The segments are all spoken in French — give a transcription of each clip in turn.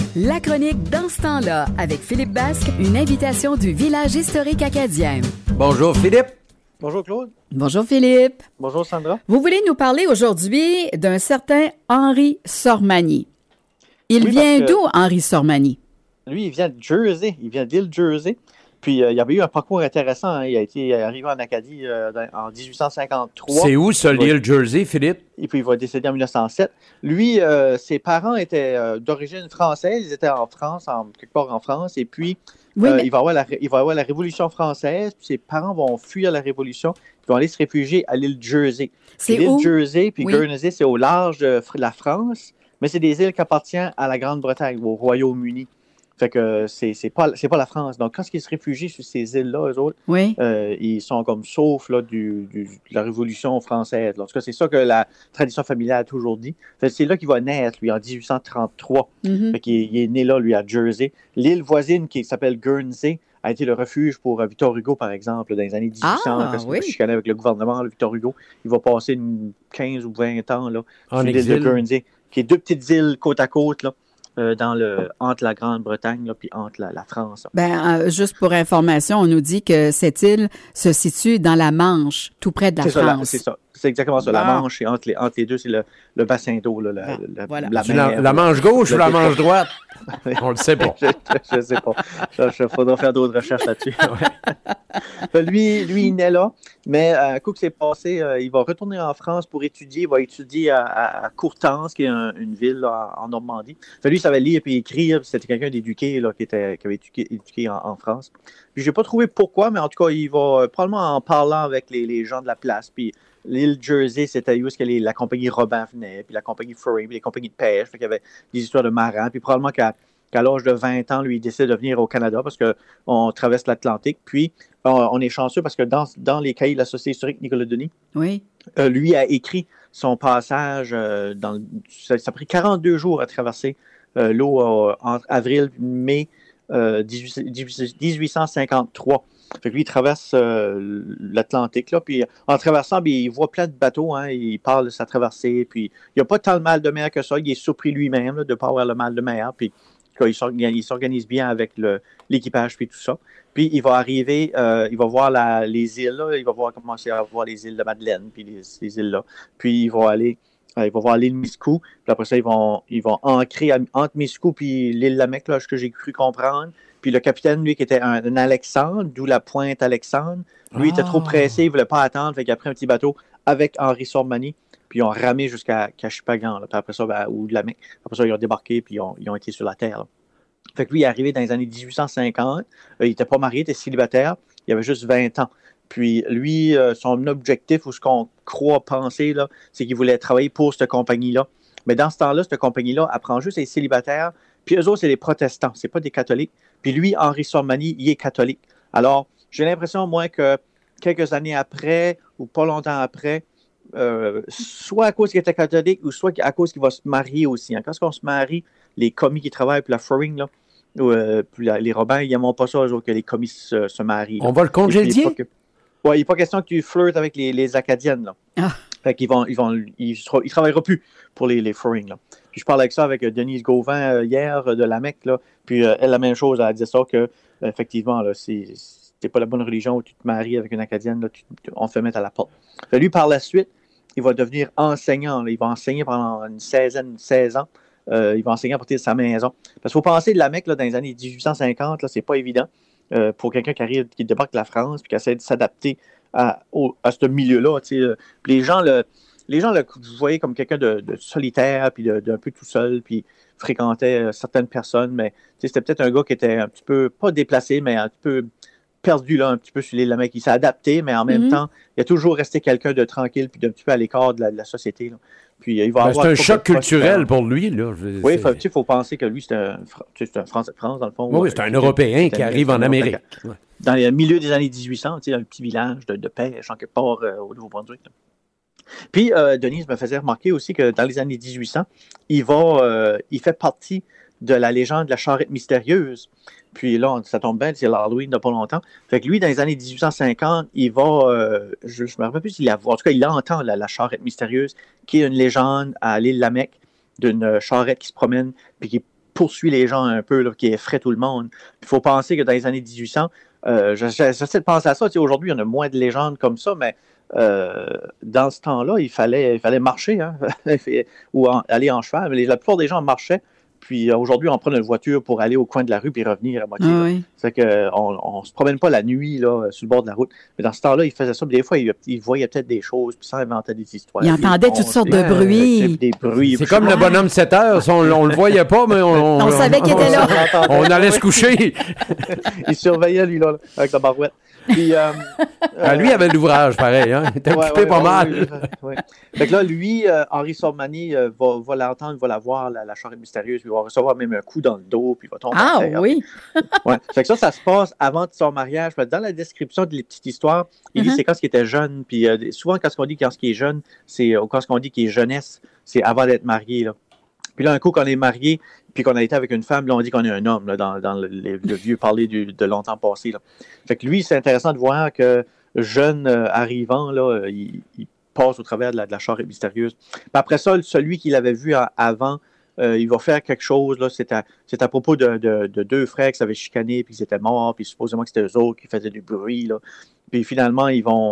La chronique Dans ce temps-là, avec Philippe Basque, une invitation du village historique acadien. Bonjour Philippe. Bonjour Claude. Bonjour Philippe. Bonjour Sandra. Vous voulez nous parler aujourd'hui d'un certain Henri Sormani. Il vient d'où, Henri Sormani? Lui, il vient de Jersey. Il vient d'île Jersey. Puis, il avait eu un parcours intéressant. Hein. Il a été arrivé en Acadie en 1853. C'est où, ça, l'île Jersey, Philippe? Et puis, il va décéder en 1907. Lui, ses parents étaient d'origine française. Ils étaient en France, quelque part en France. Et puis, il va avoir la Révolution française. Puis, ses parents vont fuir la Révolution. Ils vont aller se réfugier à l'île Jersey. C'est l'île où? Jersey, puis Guernsey, c'est au large de la France. Mais c'est des îles qui appartiennent à la Grande-Bretagne, au Royaume-Uni. Fait que c'est pas la France. Donc, quand ils se réfugient sur ces îles-là, eux autres, ils sont comme saufs là, de la Révolution française. En tout cas, c'est ça que la tradition familiale a toujours dit. Fait que c'est là qu'il va naître, lui, en 1833. Fait qu'il est né là, lui, à Jersey. L'île voisine, qui s'appelle Guernsey, a été le refuge pour Victor Hugo, par exemple, dans les années 1800, parce qu'il chicanait avec le gouvernement, Victor Hugo. Il va passer 15 ou 20 ans là, sur l'île de Guernsey, qui est deux petites îles côte à côte, là. Entre la Grande-Bretagne et entre la France. Juste pour information, on nous dit que cette île se situe dans la Manche, tout près de la France. C'est ça. C'est exactement ça. La Manche, et entre les deux, c'est le bassin d'eau. Là, la Manche gauche ou la Manche droite? On le sait pas. Je ne sais pas. Il faudra faire d'autres recherches là-dessus. Lui, il naît là, mais un coup que c'est passé, il va retourner en France pour étudier. Il va étudier à Courtance, qui est une ville là, en Normandie. Lui, il savait lire et écrire. C'était quelqu'un d'éduqué là, qui avait éduqué en France. Puis, je n'ai pas trouvé pourquoi, mais en tout cas, il va probablement en parlant avec les gens de la place. Puis, l'île Jersey, c'était où la compagnie Robin venait, puis la compagnie Furry, puis les compagnies de pêche. Fait qu'il y avait des histoires de marins. Puis probablement qu'à l'âge de 20 ans, lui, il décide de venir au Canada parce qu'on traverse l'Atlantique. Puis, on est chanceux parce que dans les cahiers de la Société historique Nicolas Denis, lui a écrit son passage. Ça a pris 42 jours à traverser l'eau entre avril et mai 1853. Fait que lui, il traverse l'Atlantique, là, puis en traversant, il voit plein de bateaux, hein, il parle de sa traversée, puis il n'y a pas tant de mal de mer que ça, il est surpris lui-même là, de ne pas avoir le mal de mer, puis il s'organise bien avec l'équipage, puis tout ça. Puis il va arriver, il va voir les îles, là, il va commencer à voir les îles de Madeleine, puis ces îles-là, puis il va voir l'île Miscou, puis après ça, ils vont ancrer entre Miscou puis l'île Lamec, là, ce que j'ai cru comprendre. Puis le capitaine, lui, qui était un Alexandre, d'où la pointe Alexandre, lui, il était trop pressé, il ne voulait pas attendre, fait qu'il a pris un petit bateau avec Henri Sormani, puis ils ont ramé jusqu'à Chupagan, là, puis après ça, ou de Lamec. Après ça, ils ont débarqué, puis ils ont été sur la terre. Là. Fait que lui, il est arrivé dans les années 1850, il n'était pas marié, il était célibataire, il avait juste 20 ans. Puis lui, son objectif, ou ce qu'on croit penser, là, c'est qu'il voulait travailler pour cette compagnie-là. Mais dans ce temps-là, cette compagnie-là apprend juste les célibataires, puis eux autres, c'est des protestants, c'est pas des catholiques. Puis lui, Henri Sormani, il est catholique. Alors, j'ai l'impression, moi, que quelques années après, ou pas longtemps après, soit à cause qu'il était catholique, ou soit à cause qu'il va se marier aussi. Hein. Quand on se marie, les commis qui travaillent, puis la Furring, là, puis les Robins, ils n'aiment pas ça, eux autres, que les commis se marient. Là. On va le congédier? Oui, il n'est pas question que tu flirtes avec les Acadiennes, là. Fait qu'ils il travaillera plus pour les Furring, là. Puis je parlais avec ça avec Denise Gauvin hier de Lamec, là. Puis elle, la même chose, elle disait ça que, effectivement, là, c'est pas la bonne religion où tu te maries avec une Acadienne, là, on te fait mettre à la porte. Lui, par la suite, il va devenir enseignant, là. Il va enseigner pendant 16 ans. Il va enseigner à partir de sa maison. Parce qu'il faut penser de Lamec, là, dans les années 1850, là, c'est pas évident. Pour quelqu'un qui débarque de la France et qui essaie de s'adapter à ce milieu-là. Les gens le voyaient comme quelqu'un de solitaire, puis d'un peu tout seul, puis fréquentait certaines personnes, mais c'était peut-être un gars qui était un petit peu, pas déplacé, mais un petit peu perdu là, un petit peu sur l'île Lamec. Il s'est adapté, mais en même temps, il a toujours resté quelqu'un de tranquille, puis d'un petit peu à l'écart de la société. Là. Puis, il va avoir c'est un choc culturel pour lui. Là. Oui, il faut penser que lui, c'est un Français de France, dans le fond. Oui, c'est un Européen qui arrive en Amérique. Dans le milieu des années 1800, un petit village de pêche, en quelque part, au Nouveau-Brunswick. Là. Puis, Denise me faisait remarquer aussi que dans les années 1800, il fait partie de la légende de la charrette mystérieuse. Puis là, ça tombe bien, c'est l'Halloween de pas longtemps. Fait que lui, dans les années 1850, il va, je me rappelle plus s'il la voit, en tout cas, il entend la charrette mystérieuse, qui est une légende à l'île Lamec, d'une charrette qui se promène, puis qui poursuit les gens un peu, là, qui effraie tout le monde. Il faut penser que dans les années 1800, j'essaie de penser à ça. Aujourd'hui, il y en a moins de légendes comme ça, mais dans ce temps-là, il fallait marcher, hein, ou aller en cheval. Mais la plupart des gens marchaient. Puis aujourd'hui, on prend une voiture pour aller au coin de la rue puis revenir à moitié. Oui. C'est qu'on ne se promène pas la nuit là, sur le bord de la route. Mais dans ce temps-là, il faisait ça. Puis des fois, il voyait peut-être des choses, puis ça inventait des histoires. Il entendait toutes sortes de bruits. Des bruits. C'est comme le bonhomme 7 heures. On le voyait pas, mais on savait qu'il était là. On allait se coucher. Il surveillait, lui, là, avec la barouette. Puis, lui, il avait l'ouvrage, pareil. Hein? Il était occupé pas mal. Oui. Fait que là, lui, Henri Sormani va l'entendre, va la voir, la charrette mystérieuse, puis il va recevoir même un coup dans le dos, puis il va tomber à terre. Oui. Ouais. Fait que ça se passe avant son mariage. Dans la description de les petites histoires, il dit c'est quand il était jeune, puis souvent, quand on dit quand il est jeune, c'est quand on dit qu'il est jeunesse, c'est avant d'être marié, là. Puis là, un coup, quand on est marié, puis qu'on a été avec une femme, là, on dit qu'on est un homme, là, dans le vieux parler de longtemps passé, là. Fait que lui, c'est intéressant de voir que jeune arrivant, là, il passe au travers de la charrette mystérieuse. Puis après ça, celui qu'il avait vu avant, il va faire quelque chose, là, c'est à propos de deux frères qui s'avaient chicané, puis ils étaient morts, puis supposément que c'était eux autres qui faisaient du bruit, là. Puis finalement,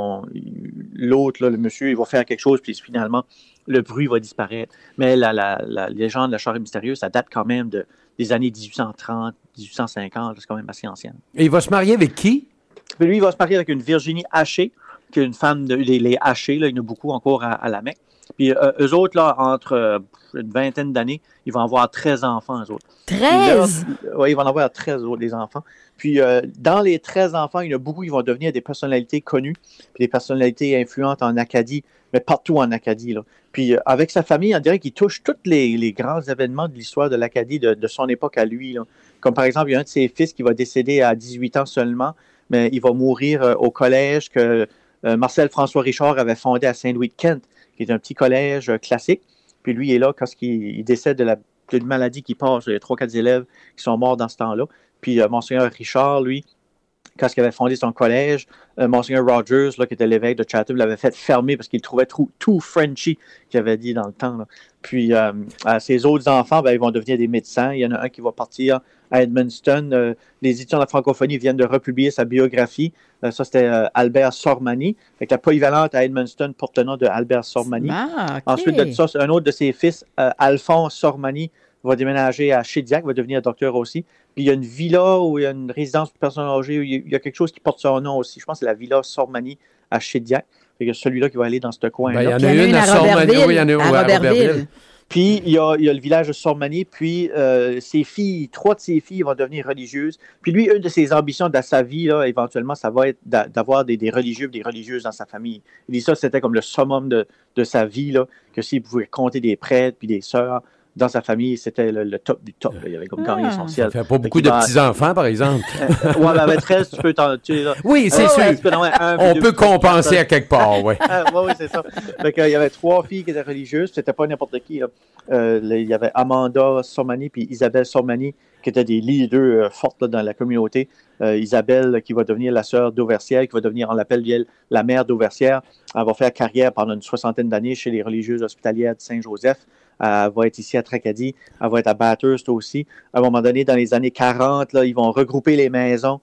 l'autre, là, le monsieur, il va faire quelque chose, puis finalement, le bruit va disparaître. Mais la légende de la charrette mystérieuse, ça date quand même des années 1830, 1850, c'est quand même assez ancien. Et il va se marier avec qui? Puis lui, il va se marier avec une Virginie Haché, qui est une femme, les Haché, là, il y en a beaucoup encore à la Mecque. Puis eux autres, là, entre une vingtaine d'années, ils vont avoir 13 enfants, eux autres. 13? Oui, ils vont en avoir 13 autres, des enfants. Puis dans les 13 enfants, il y en a beaucoup qui vont devenir des personnalités connues, puis des personnalités influentes en Acadie, mais partout en Acadie, là. Puis avec sa famille, on dirait qu'il touche tous les grands événements de l'histoire de l'Acadie de son époque à lui, là. Comme par exemple, il y a un de ses fils qui va décéder à 18 ans seulement, mais il va mourir au collège que Marcel François Richard avait fondé à Saint-Louis-de-Kent, qui est un petit collège classique. Puis lui, il est là quand il décède d'une maladie qui passe. Il y a 3-4 élèves qui sont morts dans ce temps-là. Puis Monseigneur Richard, lui, quand il avait fondé son collège, Monseigneur Rogers, là, qui était l'évêque de Chatham, l'avait fait fermer parce qu'il le trouvait tout Frenchy, qu'il avait dit dans le temps, là. Puis ses autres enfants, ils vont devenir des médecins. Il y en a un qui va partir à Edmundston. Les étudiants de la francophonie viennent de republier sa biographie. Ça, c'était Albert Sormani. Fait que la polyvalente à Edmundston porte le nom de Albert Sormani. Okay. Ensuite de ça, un autre de ses fils, Alphonse Sormani, va déménager à Chédiac, va devenir docteur aussi. Puis il y a une villa où il y a une résidence pour personnes âgées, où il y a quelque chose qui porte son nom aussi. Je pense que c'est la villa Sormani à Chédiac. Fait que celui-là qui va aller dans ce coin-là. Il y en a une à Sormani. Oui, il y en a une à Robertville. Puis, il y a le village de Sormani, puis ses filles, 3 de ses filles vont devenir religieuses. Puis lui, une de ses ambitions dans sa vie, là, éventuellement, ça va être d'avoir des religieux, des religieuses dans sa famille. Il dit ça, c'était comme le summum de sa vie, là, que s'il pouvait compter des prêtres puis des sœurs dans sa famille, c'était le top du top. Là. Il avait comme gagné son ciel. Ça fait pas beaucoup de petits-enfants, par exemple. Ouais, mais avec 13, tu peux oui, c'est sûr. On peut compenser à quelque part, oui. Oui, c'est ça. Fait il y avait 3 filles qui étaient religieuses, c'était pas n'importe qui. Il y avait Amanda Sormani puis Isabelle Sormani, qui étaient des leaders fortes là, dans la communauté. Isabelle, qui va devenir la sœur d'Auversière, qui va devenir, on l'appelle la mère d'Auversière. Elle va faire carrière pendant une 60aine d'années chez les religieuses hospitalières de Saint-Joseph. Elle va être ici à Tracadie, elle va être à Bathurst aussi. À un moment donné, dans les années 40, là, ils vont regrouper les maisons.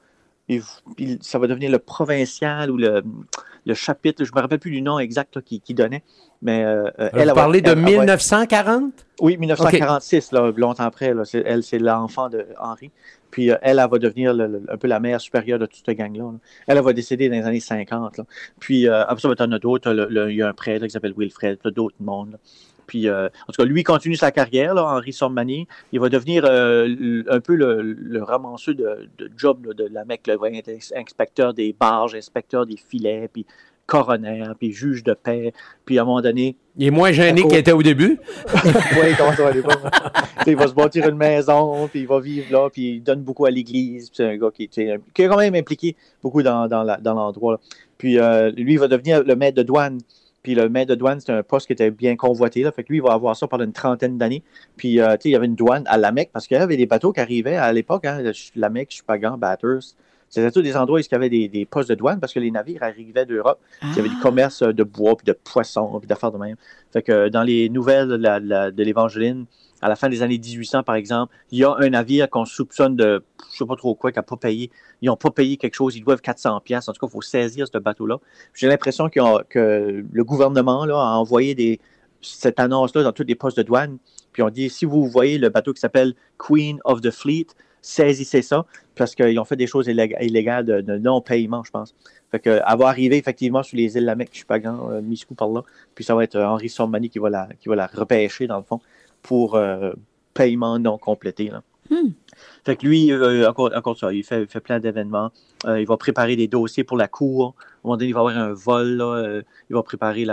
Ça va devenir le provincial ou le chapitre, je ne me rappelle plus du nom exact là, qui donnait. Mais elle vous parlez de 1940? Oui, 1946, okay. Là, longtemps après. Là, c'est l'enfant de Henri. Puis elle va devenir un peu la mère supérieure de toute cette gang-là. Là. Elle va décéder dans les années 50. Là. Puis après ça, il y en a d'autres. Il y a un prêtre là, qui s'appelle Wilfred, d'autres mondes. Là. Puis, en tout cas, lui continue sa carrière, là, Henri Sormani. Il va devenir un peu le ramasseur de job là, de la Mecque. Il va être inspecteur des barges, inspecteur des filets, puis coroner, puis juge de paix. Puis, à un moment donné... Il est moins gêné qu'il était au début. Oui, comment ça va aller pas? Il va se bâtir une maison, puis il va vivre là, puis il donne beaucoup à l'église. Puis c'est un gars qui est quand même impliqué beaucoup dans l'endroit. Là. Puis, lui, il va devenir le maître de douane. Puis le maître de douane, c'était un poste qui était bien convoité. Là. Fait que lui, il va avoir ça pendant une 30aine d'années. Puis, il y avait une douane à la Mecque, parce qu'il y avait des bateaux qui arrivaient à l'époque. Hein, la Mecque, Chupagan, Bathurst. C'était tous des endroits où il y avait des postes de douane parce que les navires arrivaient d'Europe. Il y avait du commerce de bois, puis de poissons, puis d'affaires de même. Fait que dans les nouvelles de l'Évangeline, à la fin des années 1800, par exemple, il y a un navire qu'on soupçonne de, je sais pas trop quoi, qui n'a pas payé. Ils n'ont pas payé quelque chose, ils doivent 400$. En tout cas, il faut saisir ce bateau-là. J'ai l'impression que le gouvernement là, a envoyé cette annonce-là dans tous les postes de douane. Puis on dit, si vous voyez le bateau qui s'appelle Queen of the Fleet, saisissez ça, parce qu'ils ont fait des choses illégales de non-paiement, je pense. Fait que, elle va arriver effectivement sur les îles Lamec, Chupagan, Miscou par là, puis ça va être Henri Sormani qui va la repêcher, dans le fond, pour paiement non complété. Là. Fait que lui, encore ça, il fait plein d'événements. Il va préparer des dossiers pour la cour. À un moment donné, il va avoir un vol. Là, il va préparer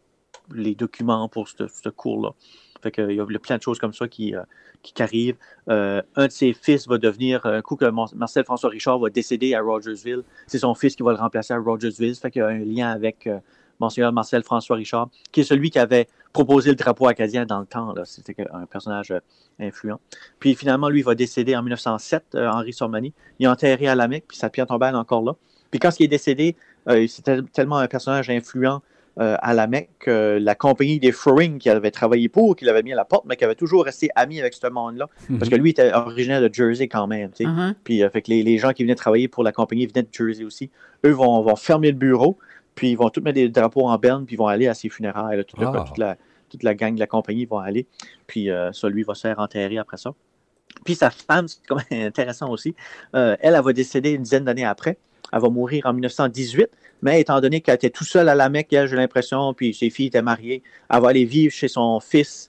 les documents pour ce cours-là. Fait que, il y a plein de choses comme ça qui arrivent. Un de ses fils va devenir, un coup que Marcel-François Richard va décéder à Rogersville, c'est son fils qui va le remplacer à Rogersville. Fait qu'il y a un lien avec Monseigneur Marcel-François Richard, qui est celui qui avait proposé le drapeau acadien dans le temps. Là. C'était un personnage influent. Puis finalement, lui, il va décéder en 1907, Henri Sormani. Il est enterré à Lamec, puis sa pierre tombale est encore là. Puis quand il est décédé, c'était tellement un personnage influent à Lamec, la compagnie des Froing qui avait travaillé pour, qui l'avait mis à la porte, mais qui avait toujours resté ami avec ce monde-là, parce que lui était originaire de Jersey quand même. Tu sais. Puis fait que les gens qui venaient travailler pour la compagnie venaient de Jersey aussi. Eux vont fermer le bureau, puis ils vont tous mettre des drapeaux en berne, puis ils vont aller à ses funérailles. Là, toute la gang de la compagnie vont aller. Puis ça, lui, va se faire enterrer après ça. Puis sa femme, c'est quand même intéressant aussi, elle va décéder une dizaine d'années après. Elle va mourir en 1918, mais étant donné qu'elle était tout seule à Lamec, j'ai l'impression, puis ses filles étaient mariées, elle va aller vivre chez son fils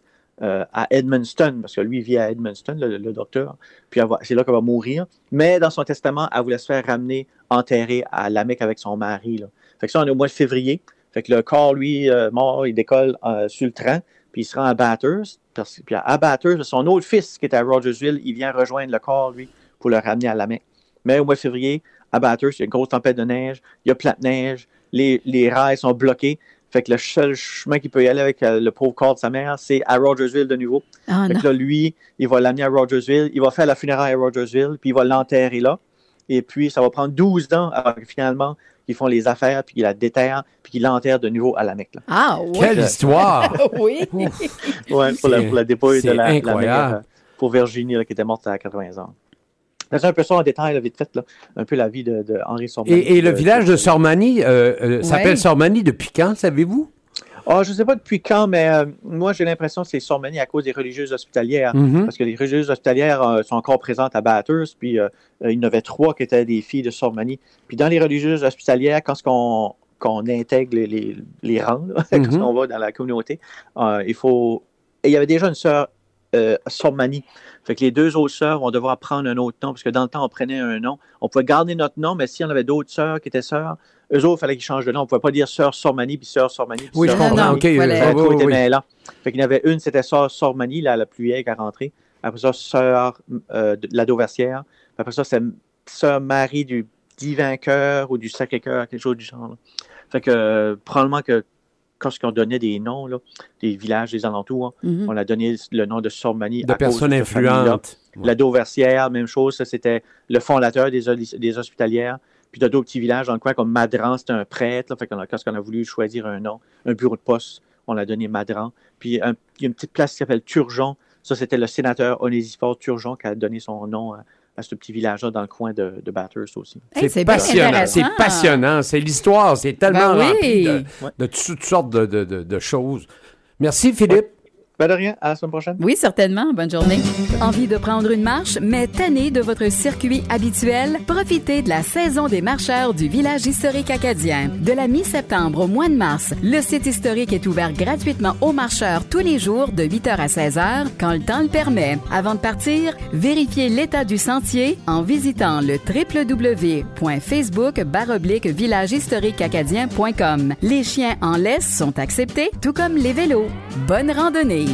à Edmundston, parce que lui vit à Edmundston, le docteur, puis c'est là qu'elle va mourir. Mais dans son testament, elle voulait se faire ramener, enterrer à Lamec avec son mari. Là. Fait que ça, on est au mois de février. Fait que le corps, lui, mort, il décolle sur le train, puis il se rend à Bathurst. Puis à Bathurst, son autre fils qui était à Rogersville, il vient rejoindre le corps, lui, pour le ramener à Lamec. Mais au mois de février, à Bathurst, il y a une grosse tempête de neige, il y a plein de neige, les rails sont bloqués. Fait que le seul chemin qu'il peut y aller avec le pauvre corps de sa mère, c'est à Rogersville de nouveau. Fait que là, lui, il va l'amener à Rogersville, il va faire la funéraille à Rogersville, puis il va l'enterrer là. Et puis, ça va prendre 12 ans avant que finalement, ils font les affaires, puis qu'ils la déterrent, puis qu'ils l'enterrent de nouveau à Lamec. Ah, oui! Quelle histoire! Oui! Ouais, pour la dépouille de la mère pour Virginie, là, qui était morte à 80 ans. C'est un peu ça en détail, là, vite fait, là. Un peu la vie de Henri Sormani. Et le village de Sormani s'appelle Sormani depuis quand, savez-vous? Je ne sais pas depuis quand, mais moi, j'ai l'impression que c'est Sormani à cause des religieuses hospitalières. Parce que les religieuses hospitalières sont encore présentes à Bathurst, puis il y en avait 3 qui étaient des filles de Sormani. Puis dans les religieuses hospitalières, quand qu'on intègre les rangs, là, quand on va dans la communauté, il y avait déjà une sœur Sormani. Fait que les 2 autres sœurs vont devoir prendre un autre nom, parce que dans le temps, on prenait un nom. On pouvait garder notre nom, mais s'il y en avait d'autres sœurs qui étaient sœurs, eux autres, il fallait qu'ils changent de nom. On ne pouvait pas dire sœur Sormani, puis sœur Sormani. Oui, je comprends. OK. Fait qu'il y en avait une, c'était sœur Sormani, la plus vieille qui est rentrée. Après ça, sœur de la Dauversière. Après ça, c'est sœur Marie du Divin Cœur ou du Sacré-Cœur, quelque chose du genre. Là. Fait que probablement que quand on donnait des noms, là, des villages, des alentours, on a donné le nom de Sormani de personnes influentes. La Dauversière, même chose, ça c'était le fondateur des hospitalières. Puis il y a d'autres petits villages dans le coin, comme Madran, c'était un prêtre. Là, fait que quand on a voulu choisir un nom, un bureau de poste, on l'a donné Madran. Puis il y a une petite place qui s'appelle Turgeon. Ça, c'était le sénateur Onésphore Turgeon qui a donné son nom à ce petit village-là dans le coin de Bathurst aussi. Hey, c'est passionnant. C'est passionnant. C'est l'histoire. C'est tellement rempli de toutes sortes de choses. Merci, Philippe. Pas de rien. À la semaine prochaine. Oui, certainement. Bonne journée. Envie de prendre une marche, mais tanné de votre circuit habituel? Profitez de la saison des marcheurs du village historique acadien. De la mi-septembre au mois de mars, le site historique est ouvert gratuitement aux marcheurs tous les jours de 8h à 16h, quand le temps le permet. Avant de partir, vérifiez l'état du sentier en visitant le www.facebook/villagehistoriqueacadien.com. Les chiens en laisse sont acceptés, tout comme les vélos. Bonne randonnée!